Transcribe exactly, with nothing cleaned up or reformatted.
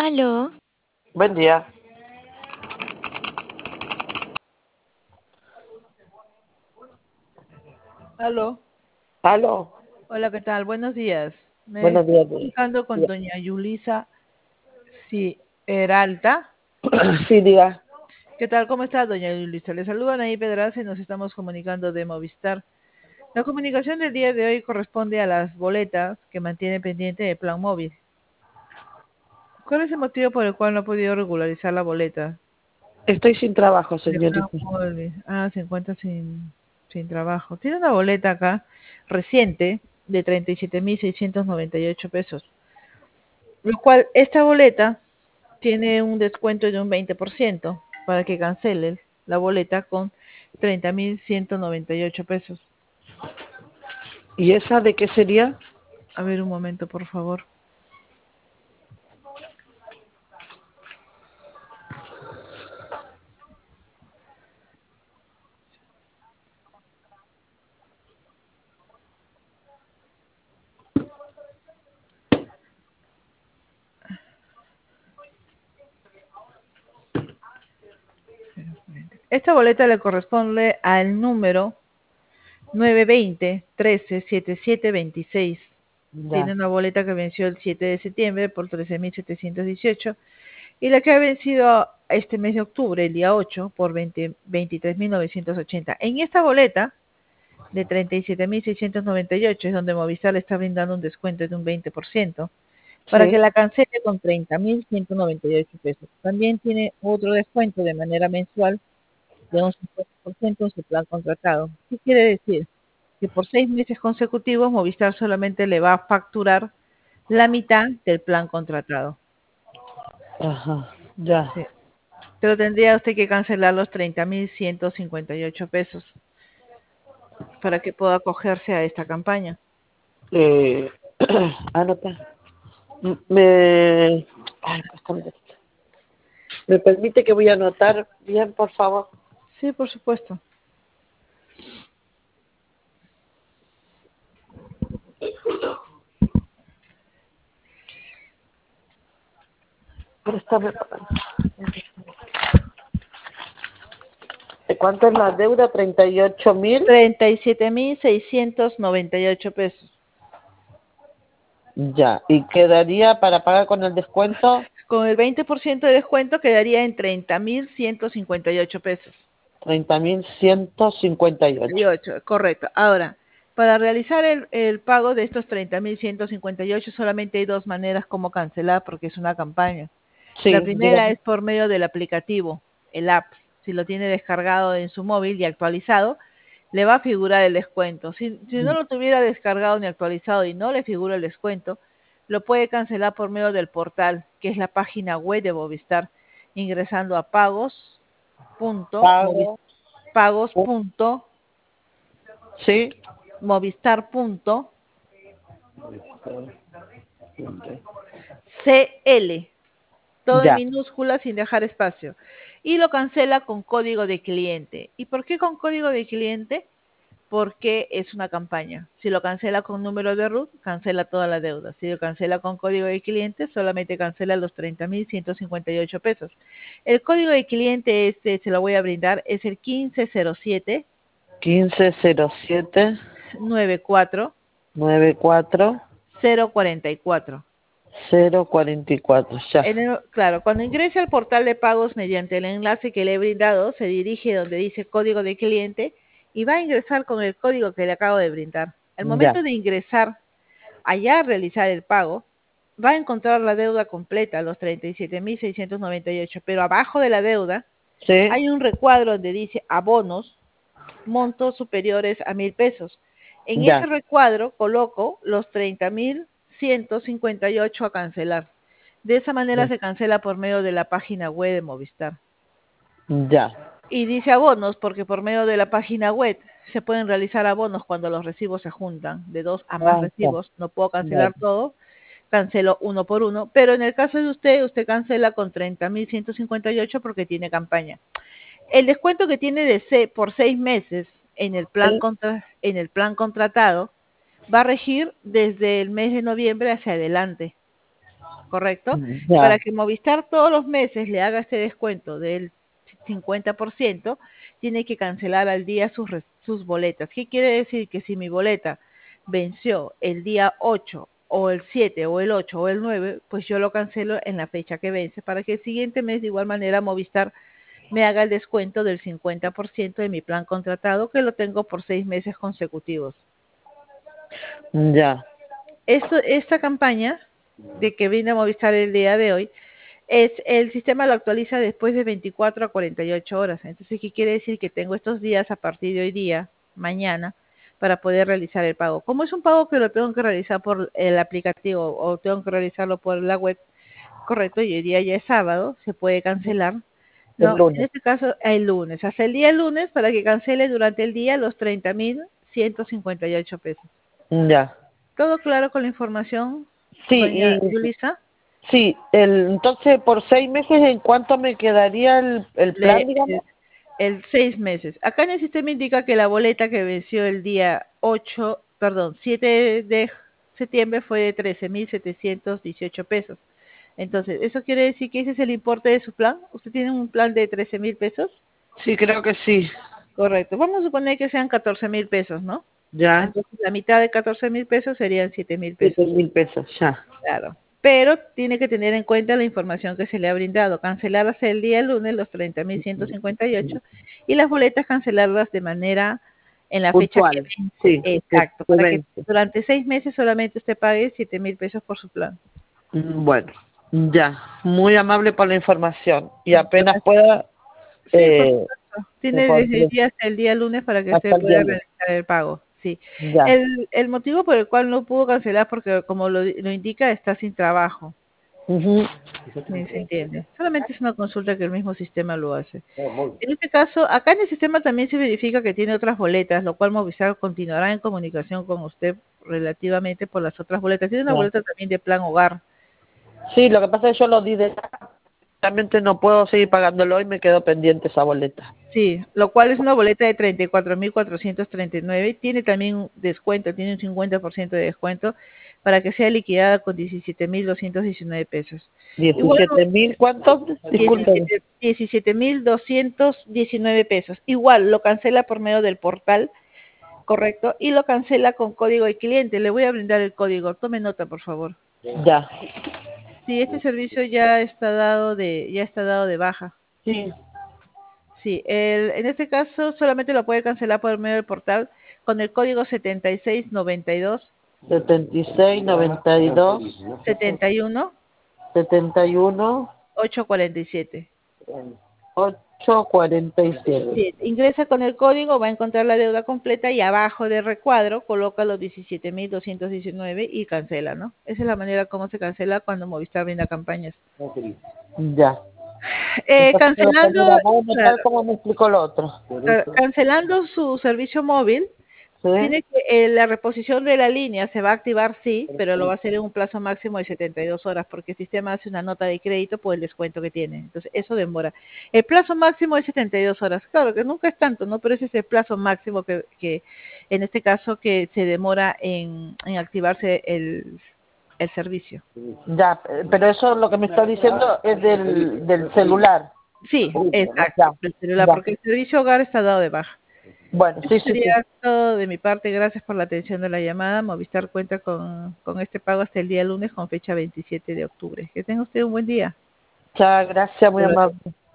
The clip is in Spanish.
Aló, Buen día. aló. Aló. Hola, ¿qué tal? Buenos días. Me Buenos estoy días. comunicando con Diga. doña Yulisa Si Peralta. Sí, diga. ¿Qué tal? ¿Cómo está, doña Yulisa? Le saludan ahí Pedraza y nos estamos comunicando de Movistar. La comunicación del día de hoy corresponde a las boletas que mantiene pendiente de Plan Móvil. ¿Cuál es el motivo por el cual no ha podido regularizar la boleta Estoy sin trabajo, de Plan señorita. Móvil? Ah, se encuentra sin, sin trabajo. Tiene una boleta acá reciente de treinta y siete mil seiscientos noventa y ocho pesos. Lo cual, esta boleta tiene un descuento de un veinte por ciento para que cancele la boleta con treinta mil ciento noventa y ocho pesos. ¿Y esa de qué sería? A ver, un momento, por favor. Esta boleta le corresponde al número nueve veinte trece setenta y siete veintiséis. Tiene Ya. una boleta que venció el siete de septiembre por trece mil setecientos dieciocho y la que ha vencido este mes de octubre, el día ocho, por veintitrés mil novecientos ochenta. En esta boleta de treinta y siete mil seiscientos noventa y ocho es donde Movistar le está brindando un descuento de un veinte por ciento para que Sí. la cancele con treinta mil ciento noventa y ocho pesos. También tiene otro descuento de manera mensual de un cincuenta por ciento en su plan contratado. ¿Qué quiere decir? Que por seis meses consecutivos Movistar solamente le va a facturar la mitad del plan contratado. Ajá. Ya. Sí. Pero tendría usted que cancelar los treinta mil ciento cincuenta y ocho pesos para que pueda acogerse a esta campaña. Eh, anota. M- Me... Ay, préstame. ¿Me permite que voy a anotar bien, por favor? Sí, por supuesto. Préstame. ¿De cuánto es la deuda? ¿Treinta y ocho mil? treinta y siete mil seiscientos noventa y ocho pesos. Ya. ¿Y quedaría para pagar con el descuento? Con el veinte por ciento de descuento quedaría en treinta mil ciento cincuenta y ocho pesos. Treinta mil ciento cincuenta y Y ocho. ocho, correcto. Ahora, para realizar el, el pago de estos treinta mil ciento cincuenta y ocho solamente hay dos maneras como cancelar porque es una campaña. La Sí, primera dígame. es por medio del aplicativo, el app. Si lo tiene descargado en su móvil y actualizado, le va a figurar el descuento. Si, si no lo tuviera descargado ni actualizado y no le figura el descuento, lo puede cancelar por medio del portal, que es la página web de Movistar, ingresando a pagos punto movis- Pago. pagos punto Sí. movistar punto cl, todo en Ya. minúsculas sin dejar espacio, y lo cancela con código de cliente. ¿Y por qué con código de cliente? Porque es una campaña. Si lo cancela con número de RUT, cancela toda la deuda. Si lo cancela con código de cliente, solamente cancela los treinta mil ciento cincuenta y ocho pesos. El código de cliente este, se lo voy a brindar, es el quince cero siete quince cero siete nueve cuatro nueve cuatro cero cuarenta y cuatro. cero cuarenta y cuatro. Ya. En el- claro, cuando ingrese al portal de pagos mediante el enlace que le he brindado, se dirige donde dice código de cliente y va a ingresar con el código que le acabo de brindar. Al Ya. momento de ingresar allá a realizar el pago, va a encontrar la deuda completa, los treinta y siete mil seiscientos noventa y ocho, pero abajo de la deuda Sí. hay un recuadro donde dice abonos, montos superiores a mil pesos. En ese Ya. recuadro coloco los treinta mil ciento cincuenta y ocho a cancelar. De esa manera Ya. se cancela por medio de la página web de Movistar. Ya. Y dice abonos porque por medio de la página web se pueden realizar abonos cuando los recibos se juntan, de dos a más Ah, está. recibos. No puedo Vale. cancelar todo, cancelo uno por uno, pero en el caso de usted, usted cancela con treinta mil ciento cincuenta y ocho porque tiene campaña. El descuento que tiene de se- por seis meses en el plan El- contra- en el plan contratado va a regir desde el mes de noviembre hacia adelante. ¿correcto? Y Ya. para que Movistar todos los meses le haga este descuento del cincuenta por ciento, tiene que cancelar al día sus, sus boletas. ¿Qué quiere decir? Que si mi boleta venció el día ocho o el siete o el ocho o el nueve, pues yo lo cancelo en la fecha que vence para que el siguiente mes de igual manera Movistar me haga el descuento del cincuenta por ciento de mi plan contratado, que lo tengo por seis meses consecutivos. Ya. Esto, esta campaña de que brinda Movistar el día de hoy, es el sistema lo actualiza después de veinticuatro a cuarenta y ocho horas. Entonces, ¿qué quiere decir? Que tengo estos días a partir de hoy día, mañana, para poder realizar el pago. Como es un pago que lo tengo que realizar por el aplicativo o tengo que realizarlo por la web, correcto, y hoy día ya es sábado, se puede cancelar. El No, en lunes. este caso el lunes, hasta el día lunes para que cancele durante el día los treinta mil ciento cincuenta y ocho pesos. Ya. ¿Todo claro con la información, Sí, doña y, Yulisa? sí, el, entonces por seis meses, ¿en cuánto me quedaría el, el Le, plan, digamos? el, el seis meses. Acá en el sistema indica que la boleta que venció el día ocho, perdón, siete de septiembre fue de trece mil setecientos dieciocho pesos. Entonces, ¿eso quiere decir que ese es el importe de su plan? ¿Usted tiene un plan de trece mil pesos? Sí, creo que sí. Correcto. Vamos a suponer que sean catorce mil pesos, ¿no? Ya. Entonces, la mitad de catorce mil pesos serían siete mil Siete pesos. mil pesos, ya. Claro. Pero tiene que tener en cuenta la información que se le ha brindado. Cancelarlas el día lunes, los treinta mil ciento cincuenta y ocho, y las boletas cancelarlas de manera en la fecha que Puntual. vence. Sí, que, Exacto. que Para que vence. durante seis meses solamente usted pague siete mil pesos por su plan. Mm, Bueno, ya. Muy amable por la información. Y apenas Gracias. pueda, Sí, por eh, supuesto. me Tiene desde el pondré día hasta el día lunes para que hasta usted el día pueda lunes. realizar el pago. Sí. Ya. El, el motivo por el cual no pudo cancelar, porque como lo, lo indica, está sin trabajo. Ujú. Sí, se entiende. Solamente es una consulta que el mismo sistema lo hace. En este caso, acá en el sistema también se verifica que tiene otras boletas, lo cual Movistar continuará en comunicación con usted relativamente por las otras boletas. Tiene una Ya. boleta también de plan hogar. Sí, lo que pasa es que yo lo di de... Realmente no puedo seguir pagándolo y me quedo pendiente esa boleta. Sí, lo cual es una boleta de treinta y cuatro mil cuatrocientos treinta y nueve. Tiene también un descuento, tiene un cincuenta por ciento de descuento para que sea liquidada con diecisiete mil doscientos diecinueve pesos. Igual diecisiete mil, ¿cuántos? Disculpen. diecisiete mil doscientos diecinueve pesos. Igual lo cancela por medio del portal, correcto, y lo cancela con código de cliente. Le voy a brindar el código. Tome nota, por favor. Ya. Sí, este servicio ya está dado de ya está dado de baja. Sí. Sí, el, en este caso solamente lo puede cancelar por medio del portal con el código setenta y seis noventa y dos setenta y seis, noventa y dos, setenta y uno setenta y uno, ochocientos cuarenta y siete. ochocientos cuarenta y siete. Sí, ingresa con el código, va a encontrar la deuda completa y abajo del recuadro coloca los diecisiete mil doscientos diecinueve y cancela, ¿no? Esa es la manera como se cancela cuando Movistar brinda campañas. Ya. Eh, Entonces, pero cancelando, mira, voy a claro, notar cómo me explicó lo otro. ca- cancelando su servicio móvil, ¿Sí? tiene que eh, la reposición de la línea se va a activar, sí, pero lo va a hacer en un plazo máximo de setenta y dos horas, porque el sistema hace una nota de crédito por el descuento que tiene. Entonces, eso demora. El plazo máximo es setenta y dos horas. Claro que nunca es tanto, ¿no? Pero ese es el plazo máximo que, que en este caso, que se demora en, en activarse el, el servicio. Ya, eh, pero eso lo que me está diciendo es del, del celular. Sí, Ya, exacto, el celular, ya. porque el servicio hogar está dado de baja. Bueno, Eso sí, sí, sí. sería todo de mi parte. Gracias por la atención de la llamada. Movistar cuenta con, con este pago hasta el día lunes con fecha veintisiete de octubre. Que tenga usted un buen día. Muchas gracias, muy Hasta luego. amable.